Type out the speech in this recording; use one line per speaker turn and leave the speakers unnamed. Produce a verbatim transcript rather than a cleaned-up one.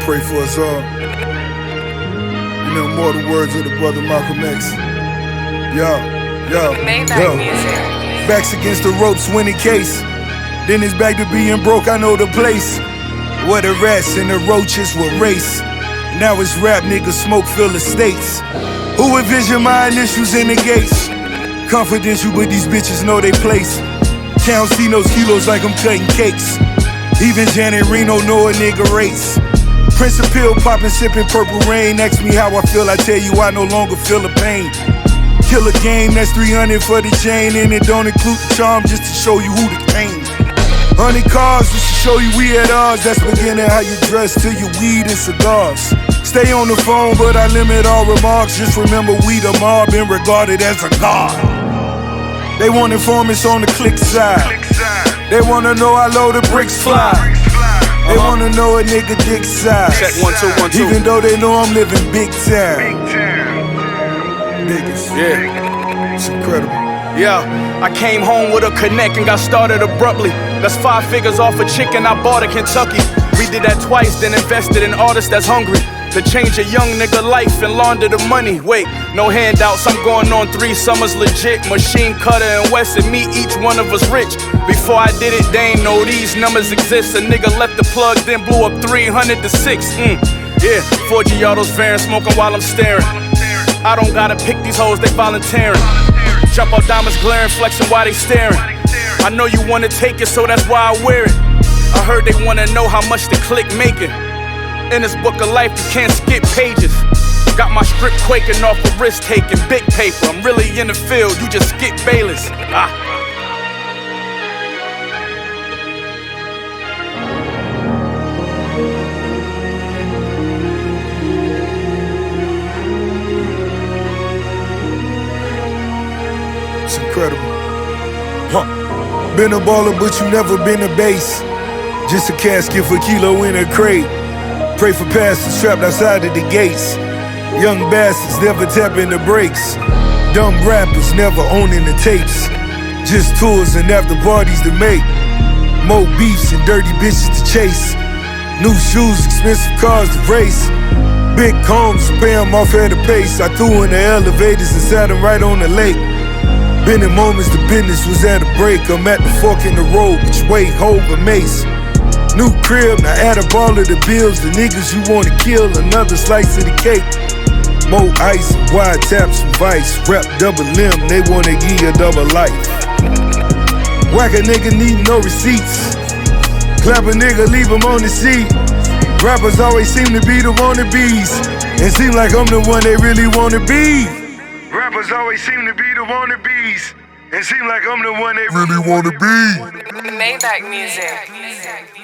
pray for us all. You know, immortal words of the brother Malcolm X. Yo, yo, yo. Backs against the ropes, winning case. Then it's back to being broke, I know the place. Where the rats and the roaches will race. Now it's rap niggas smoke fill estates. Who envision my initials in the gates? Confidential, but these bitches know they place. Count see those kilos like I'm cutting cakes. Even Janet Reno know a nigga race. Prince of pill poppin', sippin' purple rain. Ask me how I feel, I tell you I no longer feel the pain. Kill a game, that's three hundred for the chain. And it don't include the charm, just to show you who the king. Hundred cars just to show you we at odds. That's beginning how you dress till you weed and cigars. Stay on the phone, but I limit all remarks. Just remember we the mob, been regarded as a god. They want informants on the click side. They wanna know how low the bricks fly. They wanna know a nigga dick size.
Check one, two, one, two.
Even though they know I'm living big time. Niggas.
Yeah.
It's incredible.
Yeah, I came home with a connect and got started abruptly. That's five figures off a chicken I bought in Kentucky. We did that twice, then invested in artists that's hungry to change a young nigga life and launder the money. Wait, no handouts, I'm going on three summers legit. Machine Cutter and Wesson, me, each one of us rich. Before I did it, they ain't know these numbers exist. A nigga left the plug, then blew up three hundred to six. Mm, yeah, four Giotto's Varen, smoking while I'm staring. I don't gotta pick these hoes, they volunteering. Jump out diamonds glaring, flexing while they staring. I know you wanna take it, so that's why I wear it. I heard they wanna know how much the click making. In this book of life, you can't skip pages. Got my script quaking off of risk taking, big paper. I'm really in the field, you just skip Bayless. Ah.
It's incredible. Huh. Been a baller, but you never been a base. Just a casket for kilo in a crate. Pray for pastors trapped outside of the gates. Young bastards never tapping the brakes. Dumb rappers never owning the tapes. Just tours and after parties to make. More beefs and dirty bitches to chase. New shoes, expensive cars to race. Big combs to pay them off at a pace. I threw in the elevators and sat them right on the lake. Been in moments the business was at a break. I'm at the fork in the road, which way Hov and Mace. New crib, now add up all of the bills. The niggas you wanna kill, another slice of the cake. More ice, wide taps and vice. Rap double M, they wanna give you a double life. Whack a nigga need no receipts. Clap a nigga, leave him on the seat. Rappers always seem to be the wannabes. It seem like I'm the one they really wanna be. Rappers always seem to be the wannabes. It seem like I'm the one they really wanna be.
Maybach music.